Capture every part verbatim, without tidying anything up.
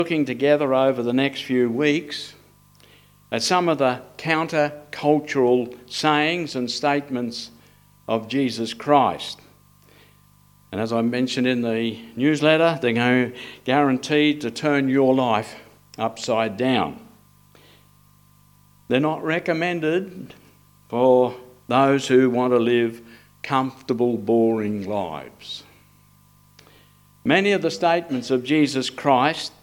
Looking together over the next few weeks at some of the counter-cultural sayings and statements of Jesus Christ. And as I mentioned in the newsletter, they're guaranteed to turn your life upside down. They're not recommended for those who want to live comfortable, boring lives. Many of the statements of Jesus Christ,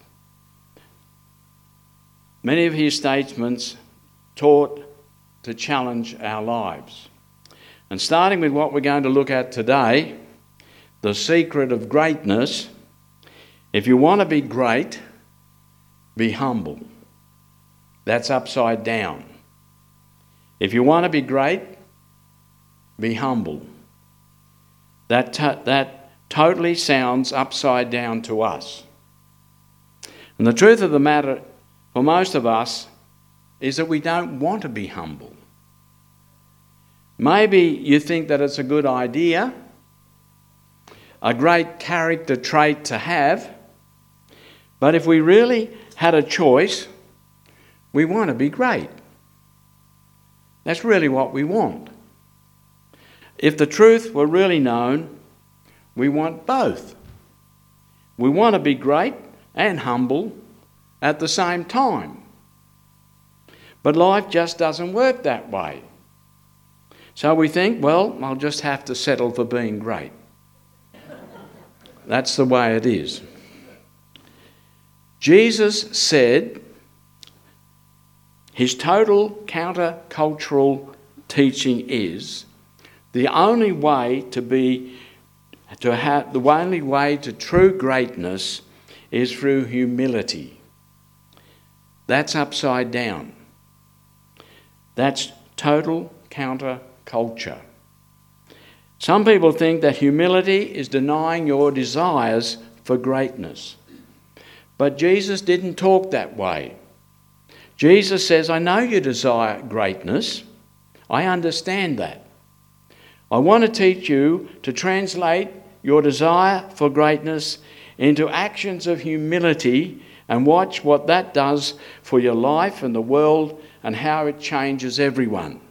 many of his statements taught to challenge our lives. And starting with what we're going to look at today, the secret of greatness. If you want to be great, be humble. That's upside down. If you want to be great, be humble. That to- that totally sounds upside down to us. And the truth of the matter for most of us is that we don't want to be humble. Maybe you think that it's a good idea, a great character trait to have, but if we really had a choice, we want to be great. That's really what we want. If the truth were really known, we want both. We want to be great and humble at the same time. But life just doesn't work that way. So we think, well, I'll just have to settle for being great. That's the way it is. Jesus said his total counter-cultural teaching is the only way to be to have the only way to true greatness is through humility. That's upside down. That's total counter-culture. Some people think that humility is denying your desires for greatness. But Jesus didn't talk that way. Jesus says, I know you desire greatness. I understand that. I want to teach you to translate your desire for greatness into actions of humility and watch what that does for your life and the world and how it changes everyone.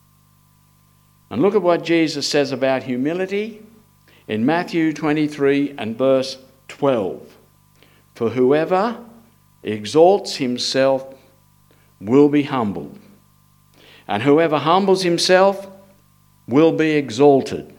And look at what Jesus says about humility in Matthew twenty-three and verse twelve. For whoever exalts himself will be humbled, and whoever humbles himself will be exalted.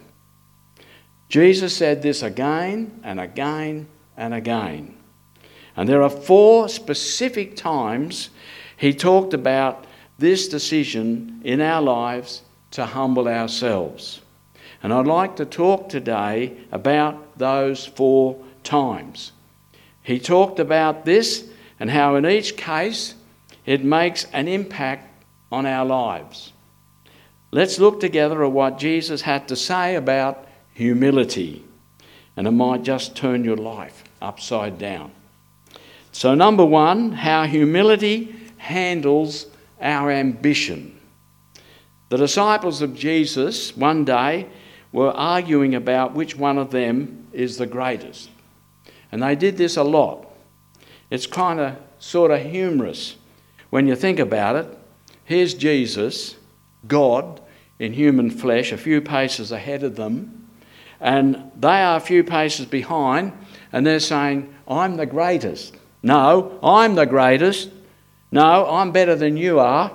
Jesus said this again and again and again. And there are four specific times he talked about this decision in our lives to humble ourselves. And I'd like to talk today about those four times. He talked about this and how in each case it makes an impact on our lives. Let's look together at what Jesus had to say about humility, and it might just turn your life upside down. So number one, how humility handles our ambition. The disciples of Jesus one day were arguing about which one of them is the greatest. And they did this a lot. It's kind of sort of humorous when you think about it. Here's Jesus, God in human flesh, a few paces ahead of them, and they are a few paces behind, and they're saying, I'm the greatest. No, I'm the greatest. No, I'm better than you are.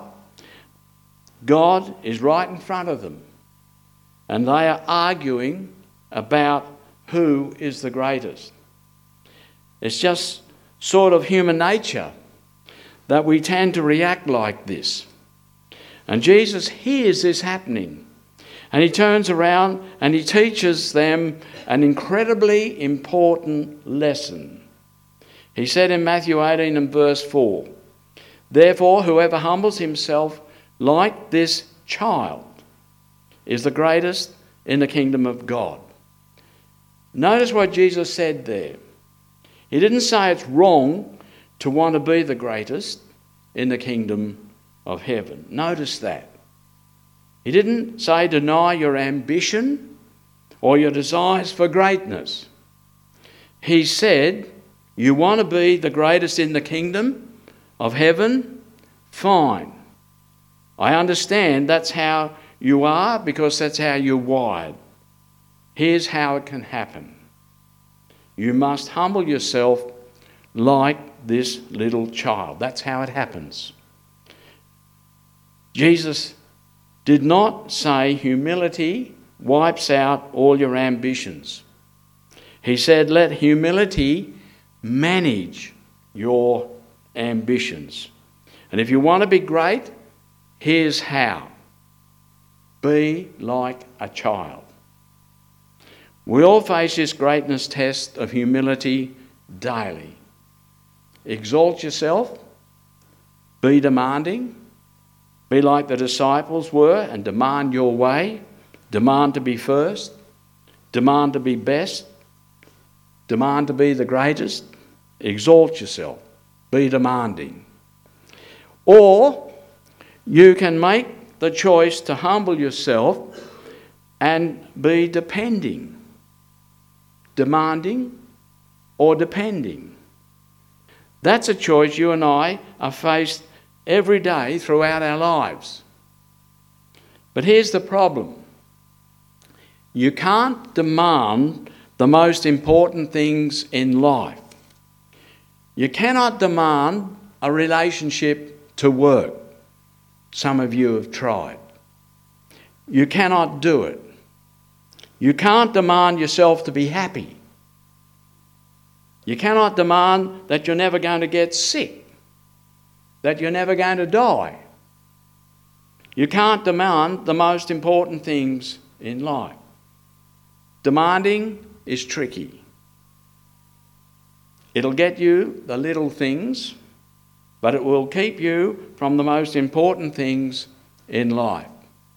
God is right in front of them, and they are arguing about who is the greatest. It's just sort of human nature that we tend to react like this. And Jesus hears this happening. And he turns around and he teaches them an incredibly important lesson. He said in Matthew eighteen and verse four, therefore whoever humbles himself like this child is the greatest in the kingdom of God. Notice what Jesus said there. He didn't say it's wrong to want to be the greatest in the kingdom of heaven. Notice that. He didn't say deny your ambition or your desires for greatness. He said You want to be the greatest in the kingdom of heaven? Fine. I understand that's how you are because that's how you're wired. Here's how it can happen. You must humble yourself like this little child. That's how it happens. Jesus did not say humility wipes out all your ambitions. He said, let humility manage your ambitions. And if you want to be great, here's how. Be like a child. We all face this greatness test of humility daily. Exalt yourself. Be demanding. Be like the disciples were and demand your way. Demand to be first. Demand to be best. Demand to be the greatest. Exalt yourself. Be demanding. Or you can make the choice to humble yourself and be depending. Demanding or depending. That's a choice you and I are faced every day throughout our lives. But here's the problem. You can't demand the most important things in life. You cannot demand a relationship to work. Some of you have tried. You cannot do it. You can't demand yourself to be happy. You cannot demand that you're never going to get sick, that you're never going to die. You can't demand the most important things in life. Demanding is tricky. It'll get you the little things, but it will keep you from the most important things in life.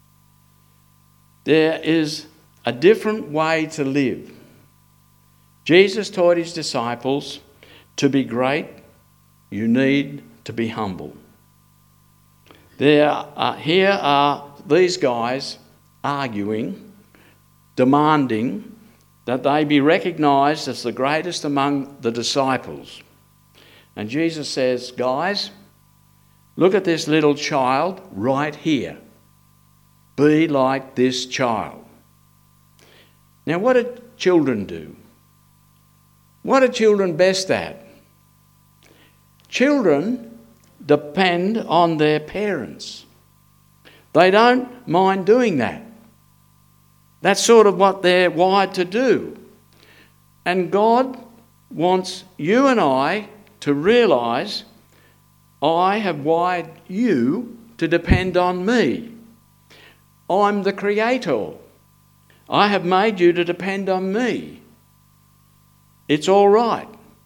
There is a different way to live. Jesus taught his disciples to be great, you need to be humble. There are, here are these guys arguing, demanding that they be recognised as the greatest among the disciples. And Jesus says, guys, look at this little child right here. Be like this child. Now, what do children do? What are children best at? Children depend on their parents. They don't mind doing that. That's sort of what they're wired to do. And God wants you and I to realise, I have wired you to depend on me. I'm the creator. I have made you to depend on me. It's all right.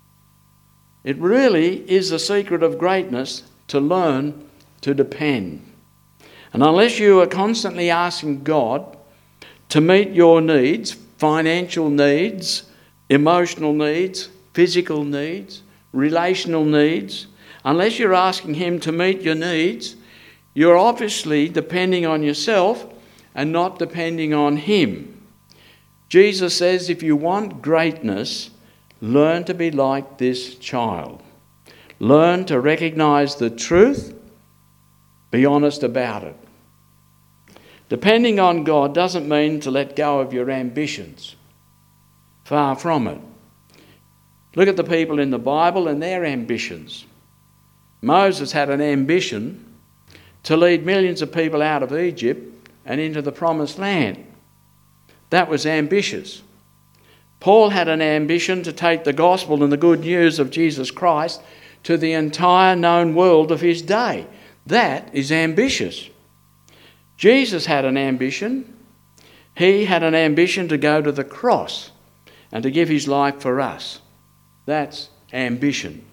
It really is the secret of greatness to learn to depend. And unless you are constantly asking God to meet your needs, financial needs, emotional needs, physical needs, relational needs, unless you're asking him to meet your needs, you're obviously depending on yourself and not depending on him. Jesus says, if you want greatness, learn to be like this child. Learn to recognise the truth. Be honest about it. Depending on God doesn't mean to let go of your ambitions. Far from it. Look at the people in the Bible and their ambitions. Moses had an ambition to lead millions of people out of Egypt and into the promised land. That was ambitious. Paul had an ambition to take the gospel and the good news of Jesus Christ to the entire known world of his day. That is ambitious. Jesus had an ambition. He had an ambition to go to the cross and to give his life for us. That's ambition.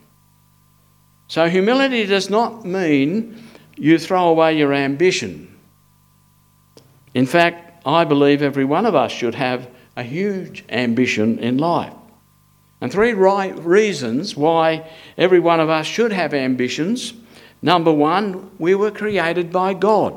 So humility does not mean you throw away your ambition. In fact, I believe every one of us should have a huge ambition in life. And three right reasons why every one of us should have ambitions. Number one, we were created by God.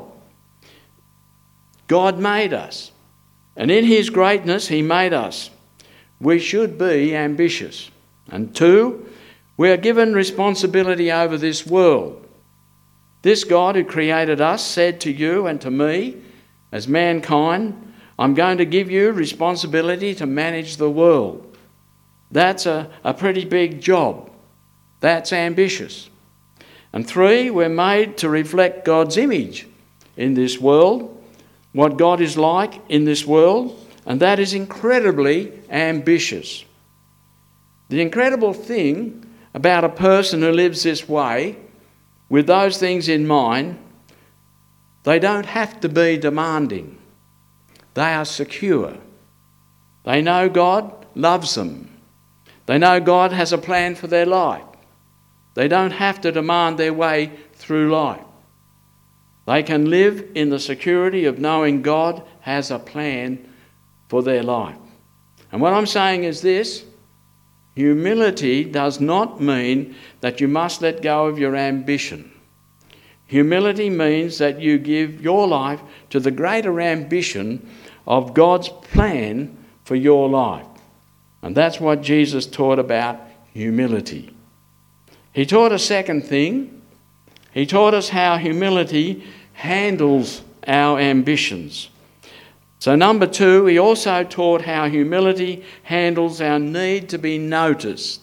God made us. And in his greatness, he made us. We should be ambitious. And two, We are given responsibility over this world. This God who created us said to you and to me, as mankind, I'm going to give you responsibility to manage the world. That's a, a pretty big job. That's ambitious. And three, we're made to reflect God's image in this world, what God is like in this world, and that is incredibly ambitious. The incredible thing about a person who lives this way, with those things in mind, they don't have to be demanding. They are secure. They know God loves them. They know God has a plan for their life. They don't have to demand their way through life. They can live in the security of knowing God has a plan for their life. And what I'm saying is this: humility does not mean that you must let go of your ambition. Humility means that you give your life to the greater ambition of God's plan for your life. And that's what Jesus taught about humility. He taught a second thing. He taught us how humility handles our ambitions. So number two, he also taught how humility handles our need to be noticed.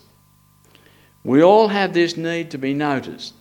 We all have this need to be noticed.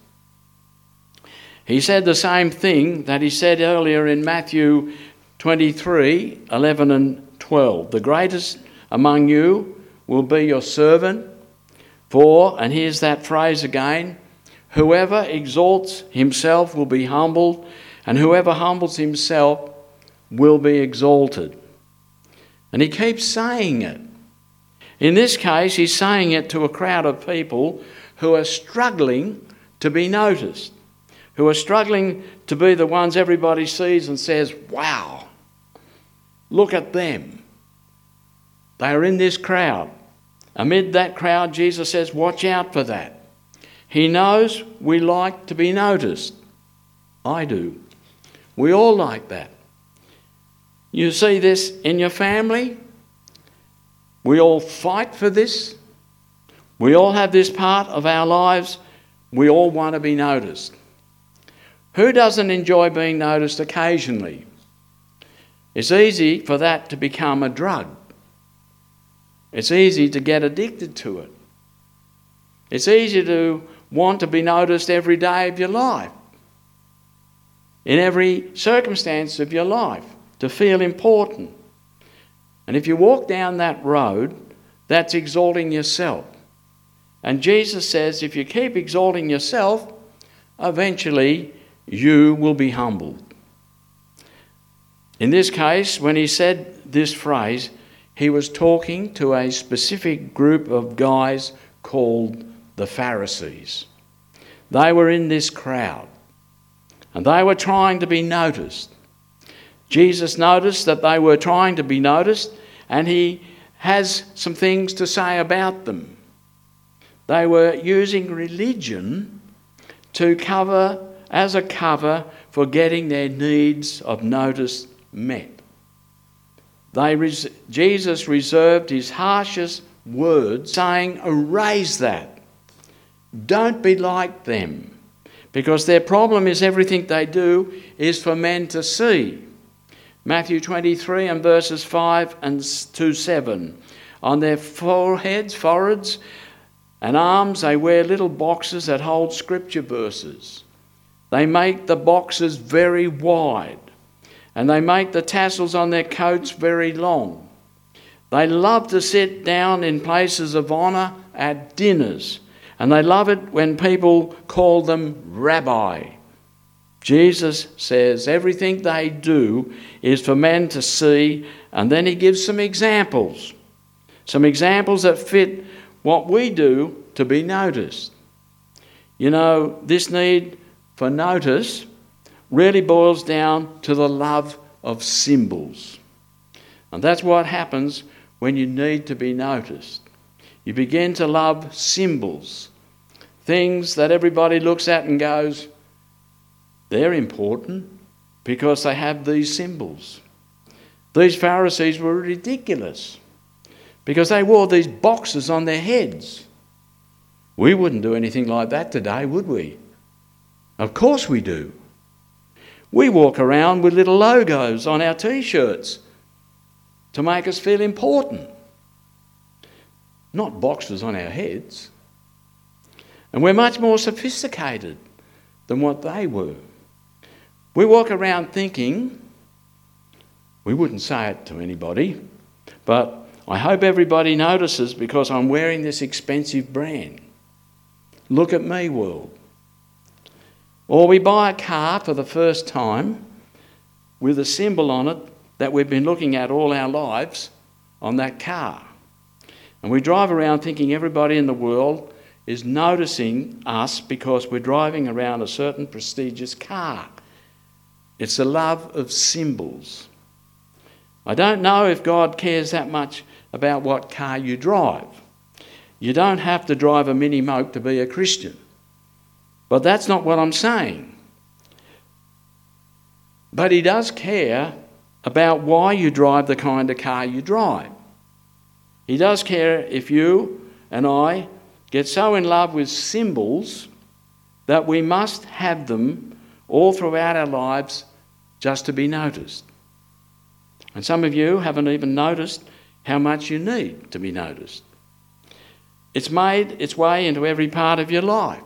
He said the same thing that he said earlier in Matthew twenty-three, eleven and twelve. The greatest among you will be your servant. For, and here's that phrase again, whoever exalts himself will be humbled, and whoever humbles himself will be exalted. And he keeps saying it. In this case, he's saying it to a crowd of people who are struggling to be noticed, who are struggling to be the ones everybody sees and says, wow, look at them. They are in this crowd. Amid that crowd, Jesus says, watch out for that. He knows we like to be noticed. I do. We all like that. You see this in your family. We all fight for this. We all have this part of our lives. We all want to be noticed. Who doesn't enjoy being noticed occasionally? It's easy for that to become a drug. It's easy to get addicted to it. It's easy to want to be noticed every day of your life, in every circumstance of your life, to feel important. And if you walk down that road, that's exalting yourself. And Jesus says if you keep exalting yourself, eventually you will be humbled. In this case, when he said this phrase, he was talking to a specific group of guys called the Pharisees. They were in this crowd, and they were trying to be noticed. Jesus noticed that they were trying to be noticed, and he has some things to say about them. They were using religion to cover, as a cover for getting their needs of notice met. They res- Jesus reserved his harshest words, saying, erase that. Don't be like them. Because their problem is everything they do is for men to see. Matthew twenty-three and verses five and to seven. On their foreheads, foreheads and arms they wear little boxes that hold scripture verses. They make the boxes very wide, and they make the tassels on their coats very long. They love to sit down in places of honour at dinners, and they love it when people call them rabbi. Jesus says everything they do is for men to see, and then he gives some examples. Some examples that fit what we do to be noticed. You know, this need for notice really boils down to the love of symbols. And that's what happens when you need to be noticed. You begin to love symbols, things that everybody looks at and goes, they're important because they have these symbols. These Pharisees were ridiculous because they wore these boxes on their heads. We wouldn't do anything like that today, would we? Of course we do. We walk around with little logos on our t-shirts to make us feel important. Not boxes on our heads. And we're much more sophisticated than what they were. We walk around thinking, we wouldn't say it to anybody, but I hope everybody notices because I'm wearing this expensive brand. Look at me, world. Or we buy a car for the first time with a symbol on it that we've been looking at all our lives on that car. And we drive around thinking everybody in the world is noticing us because we're driving around a certain prestigious car. It's the love of symbols. I don't know if God cares that much about what car you drive. You don't have to drive a Mini Moke to be a Christian. But that's not what I'm saying. But he does care about why you drive the kind of car you drive. He does care if you and I get so in love with symbols that we must have them all throughout our lives just to be noticed. And some of you haven't even noticed how much you need to be noticed. It's made its way into every part of your life.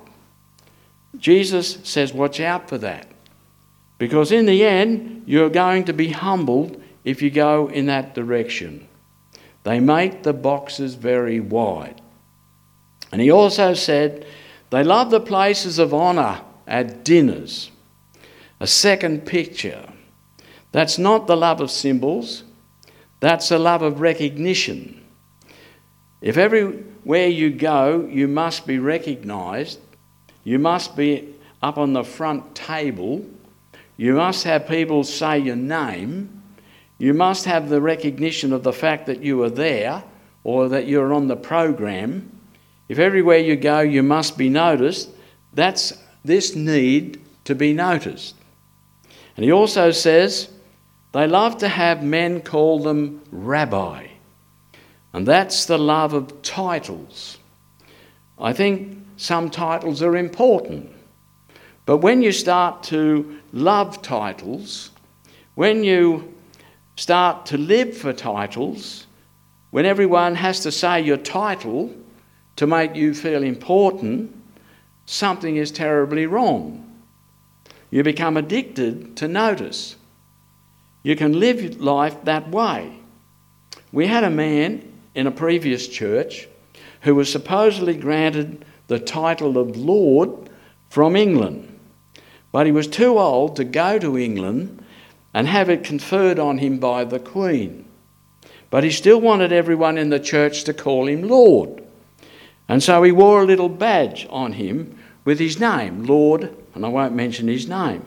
Jesus says, watch out for that. Because in the end, you're going to be humbled if you go in that direction. They make the boxes very wide. And he also said, they love the places of honour at dinners. A second picture. That's not the love of symbols. That's the love of recognition. If everywhere you go, you must be recognised, you must be up on the front table, you must have people say your name, you must have the recognition of the fact that you are there or that you're on the program. If everywhere you go you must be noticed, that's this need to be noticed. And he also says they love to have men call them rabbi. And that's the love of titles. I think some titles are important. But when you start to love titles, when you start to live for titles, when everyone has to say your title to make you feel important, something is terribly wrong. You become addicted to notice. You can live life that way. We had a man in a previous church who was supposedly granted the title of Lord from England. But he was too old to go to England and have it conferred on him by the Queen. But he still wanted everyone in the church to call him Lord. And so he wore a little badge on him with his name, Lord, and I won't mention his name.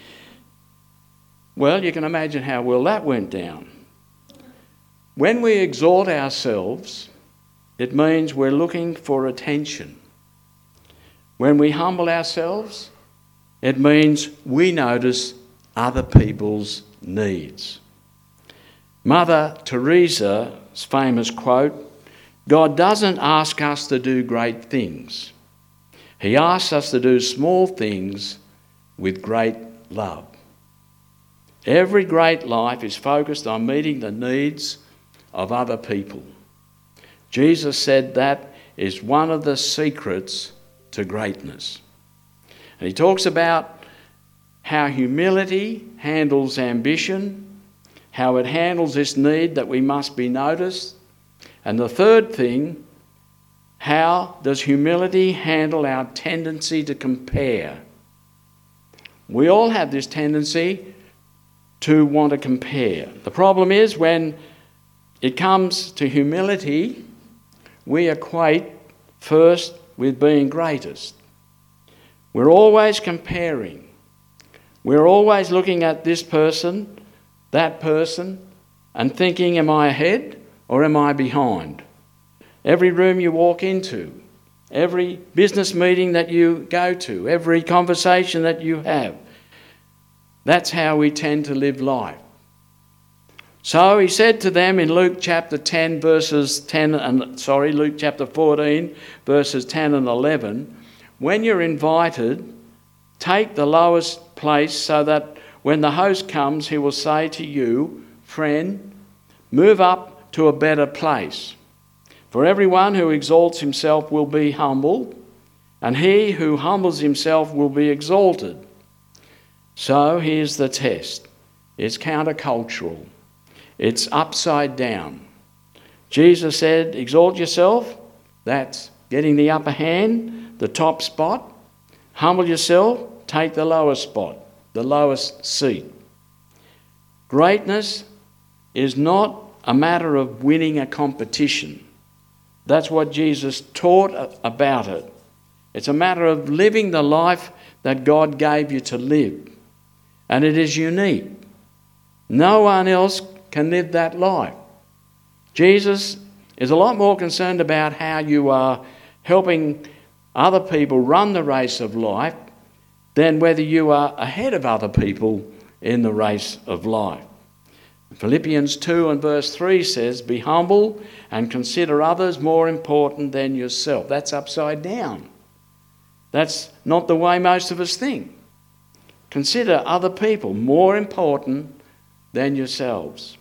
Well, you can imagine how well that went down. When we exalt ourselves, it means we're looking for attention. When we humble ourselves, it means we notice other people's needs. Mother Teresa's famous quote, God doesn't ask us to do great things. He asks us to do small things with great love. Every great life is focused on meeting the needs of other people. Jesus said that is one of the secrets to greatness. And he talks about how humility handles ambition, how it handles this need that we must be noticed. And the third thing, how does humility handle our tendency to compare? We all have this tendency to want to compare. The problem is when it comes to humility, we equate first with being greatest. We're always comparing. We're always looking at this person, that person, and thinking, am I ahead or am I behind? Every room you walk into, every business meeting that you go to, every conversation that you have, that's how we tend to live life. So he said to them in Luke chapter ten verses ten and sorry, Luke chapter fourteen verses ten and eleven, when you're invited, take the lowest place so that when the host comes, he will say to you, friend, move up to a better place. For everyone who exalts himself will be humbled, and he who humbles himself will be exalted. So here's the test. It's countercultural. It's upside down. Jesus said, exalt yourself. That's getting the upper hand, the top spot. Humble yourself. Take the lowest spot, the lowest seat. Greatness is not a matter of winning a competition. That's what Jesus taught about it. It's a matter of living the life that God gave you to live. And it is unique. No one else can live that life. Jesus is a lot more concerned about how you are helping other people run the race of life than whether you are ahead of other people in the race of life. Philippians two and verse three says, be humble and consider others more important than yourself. That's upside down. That's not the way most of us think. Consider other people more important than yourselves.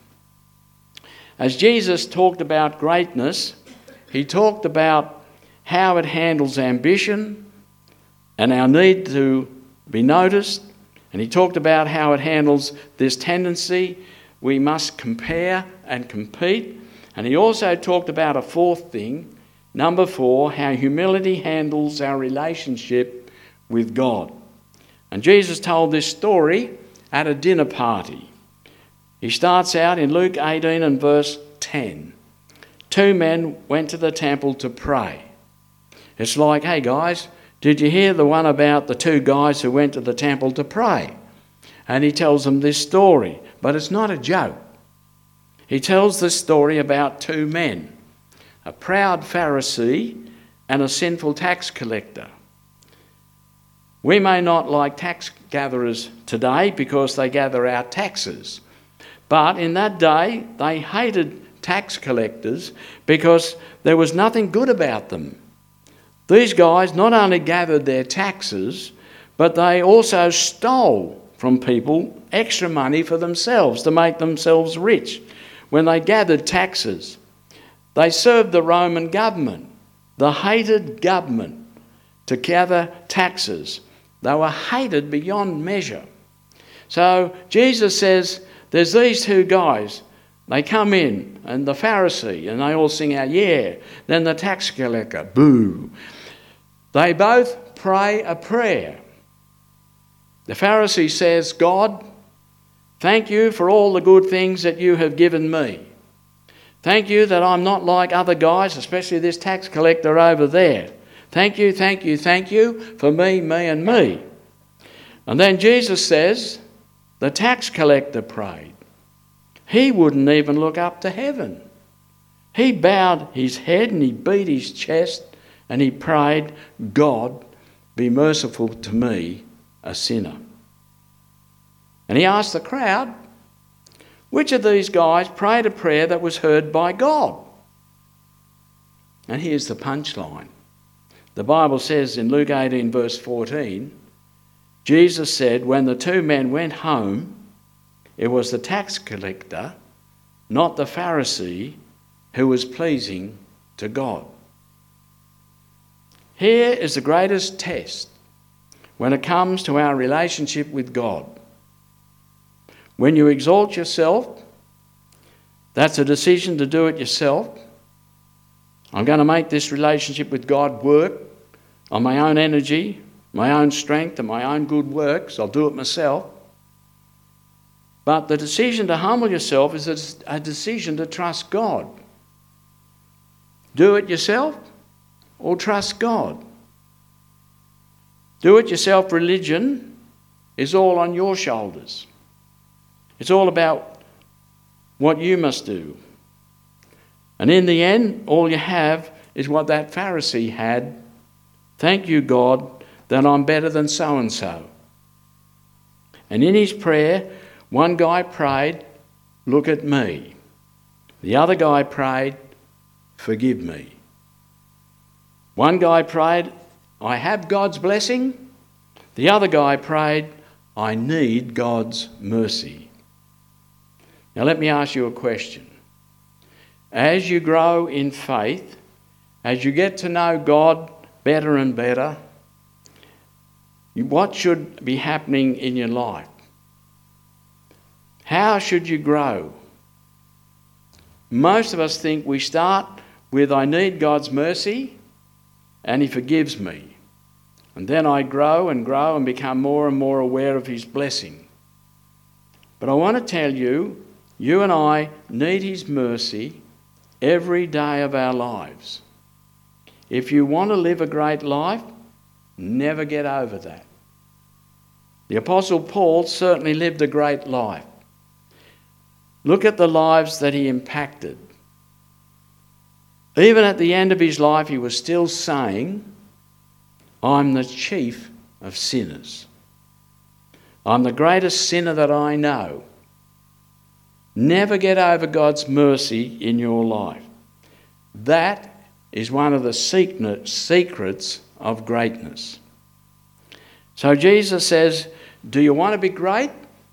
As Jesus talked about greatness, he talked about how it handles ambition and our need to be noticed. And he talked about how it handles this tendency we must compare and compete. And he also talked about a fourth thing, number four, how humility handles our relationship with God. And Jesus told this story at a dinner party. He starts out in Luke eighteen and verse ten. Two men went to the temple to pray. It's like, hey guys, did you hear the one about the two guys who went to the temple to pray? And he tells them this story, but it's not a joke. He tells this story about two men, a proud Pharisee and a sinful tax collector. We may not like tax gatherers today because they gather our taxes, but in that day they hated tax collectors because there was nothing good about them. These guys not only gathered their taxes, but they also stole from people extra money for themselves to make themselves rich. When they gathered taxes, they served the Roman government, the hated government, to gather taxes. They were hated beyond measure. So Jesus says, there's these two guys. They come in, and the Pharisee, and they all sing out, yeah. Then the tax collector, boo. They both pray a prayer. The Pharisee says, God, thank you for all the good things that you have given me. Thank you that I'm not like other guys, especially this tax collector over there. Thank you, thank you, thank you for me, me and me. And then Jesus says, the tax collector prayed. He wouldn't even look up to heaven. He bowed his head and he beat his chest and he prayed, God, be merciful to me, a sinner. And he asked the crowd, which of these guys prayed a prayer that was heard by God? And here's the punchline. The Bible says in Luke eighteen verse fourteen, Jesus said, when the two men went home, it was the tax collector, not the Pharisee, who was pleasing to God. Here is the greatest test when it comes to our relationship with God. When you exalt yourself, that's a decision to do it yourself. I'm going to make this relationship with God work on my own energy, my own strength and my own good works. I'll do it myself. But the decision to humble yourself is a decision to trust God. Do it yourself or trust God. Do it yourself religion is all on your shoulders. It's all about what you must do. And in the end, all you have is what that Pharisee had. Thank you, God, that I'm better than so-and-so. And in his prayer, one guy prayed, look at me. The other guy prayed, forgive me. One guy prayed, I have God's blessing. The other guy prayed, I need God's mercy. Now let me ask you a question. As you grow in faith, as you get to know God better and better, what should be happening in your life? How should you grow? Most of us think we start with, I need God's mercy and He forgives me. And then I grow and grow and become more and more aware of His blessing. But I want to tell you, you and I need His mercy every day of our lives. If you want to live a great life, never get over that. The Apostle Paul certainly lived a great life. Look at the lives that he impacted. Even at the end of his life, he was still saying, I'm the chief of sinners. I'm the greatest sinner that I know. Never get over God's mercy in your life. That is one of the secrets of greatness. So Jesus says, do you want to be great?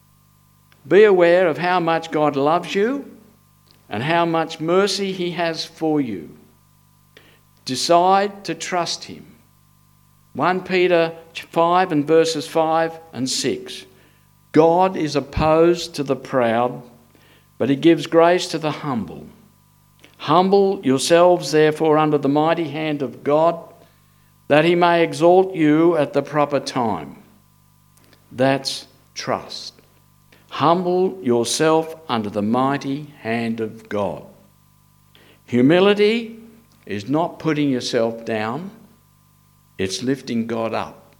Be aware of how much God loves you and how much mercy He has for you. Decide to trust Him. First Peter five and verses five and six. God is opposed to the proud, but He gives grace to the humble. Humble yourselves, therefore, under the mighty hand of God, that He may exalt you at the proper time. That's trust. Humble yourself under the mighty hand of God. Humility is not putting yourself down, it's lifting God up.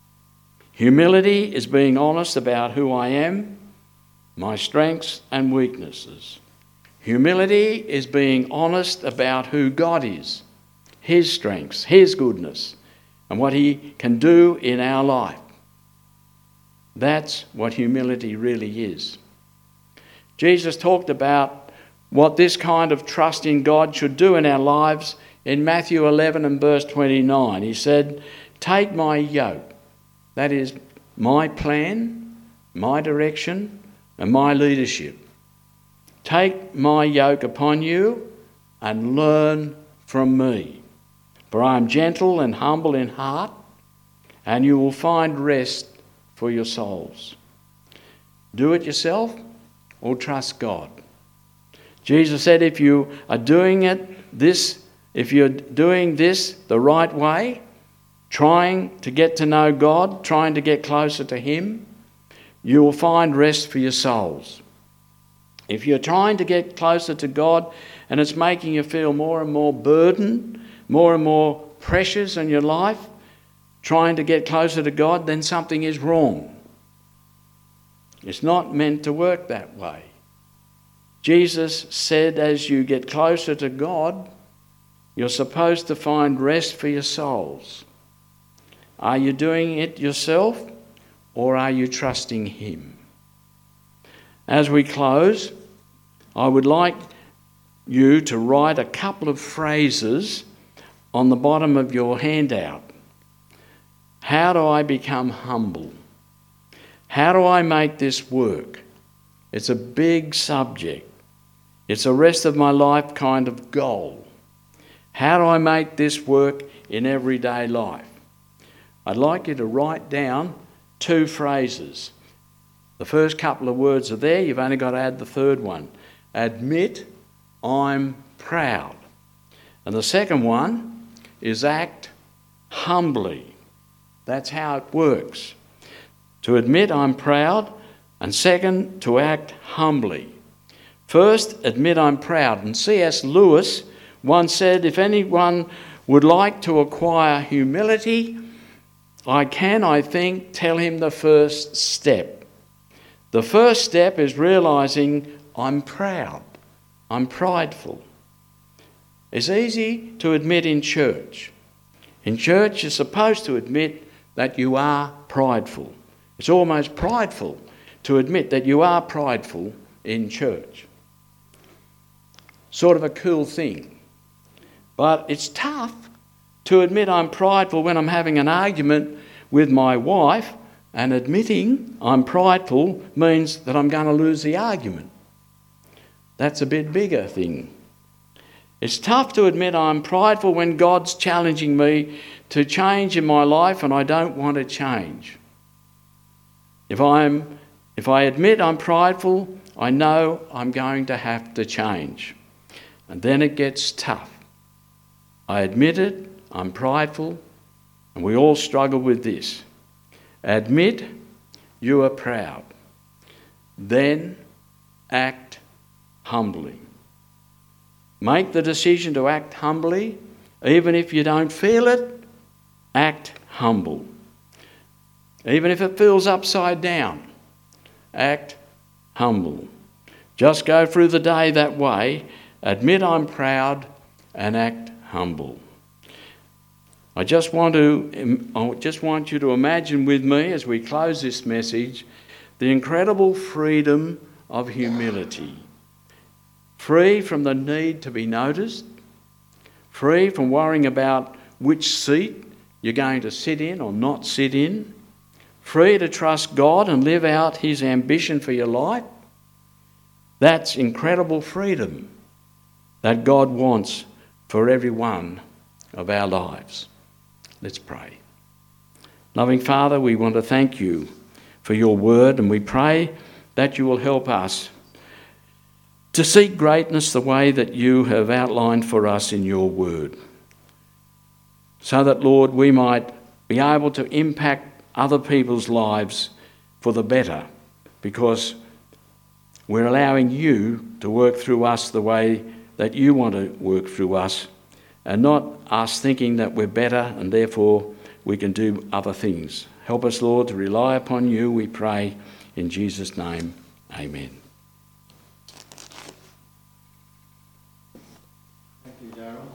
Humility is being honest about who I am, my strengths and weaknesses. Humility is being honest about who God is, His strengths, His goodness, and what He can do in our life. That's what humility really is. Jesus talked about what this kind of trust in God should do in our lives in Matthew eleven and verse twenty-nine. He said, take my yoke, that is my plan, my direction, and my leadership. Take my yoke upon you and learn from me. For I am gentle and humble in heart, and you will find rest for your souls. Do it yourself or trust God. Jesus said, if you are doing it this, if you're doing this the right way, trying to get to know God, trying to get closer to Him, you will find rest for your souls. If you're trying to get closer to God and it's making you feel more and more burdened, more and more pressures in your life, trying to get closer to God, then something is wrong. It's not meant to work that way. Jesus said as you get closer to God, you're supposed to find rest for your souls. Are you doing it yourself or are you trusting Him? As we close, I would like you to write a couple of phrases on the bottom of your handout. How do I become humble? How do I make this work? It's a big subject. It's a rest of my life kind of goal. How do I make this work in everyday life? I'd like you to write down two phrases. The first couple of words are there. You've only got to add the third one. Admit I'm proud. And the second one is act humbly. That's how it works. To admit I'm proud, and second, to act humbly. First, admit I'm proud. And C S Lewis once said, if anyone would like to acquire humility, I can, I think, tell him the first step. The first step is realising I'm proud. I'm prideful. It's easy to admit in church. In church, you're supposed to admit that you are prideful. It's almost prideful to admit that you are prideful in church. Sort of a cool thing. But it's tough to admit I'm prideful when I'm having an argument with my wife, and admitting I'm prideful means that I'm going to lose the argument. That's a bit bigger thing. It's tough to admit I'm prideful when God's challenging me to change in my life and I don't want to change. If I'm, if I admit I'm prideful, I know I'm going to have to change. And then it gets tough. I admit it, I'm prideful, and we all struggle with this. Admit you are proud. Then act humbly. Make the decision to act humbly. Even if you don't feel it, act humble. Even if it feels upside down, act humble. Just go through the day that way. Admit I'm proud and act humble. I just want to, I just want you to imagine with me as we close this message the incredible freedom of humility. Free from the need to be noticed, free from worrying about which seat you're going to sit in or not sit in, free to trust God and live out his ambition for your life. That's incredible freedom that God wants for every one of our lives. Let's pray. Loving Father, we want to thank you for your word, and we pray that you will help us to seek greatness the way that you have outlined for us in your word, so that, Lord, we might be able to impact other people's lives for the better, because we're allowing you to work through us the way that you want to work through us, and not us thinking that we're better and therefore we can do other things. Help us, Lord, to rely upon you, we pray, in Jesus' name. Amen. Thank you, Darryl.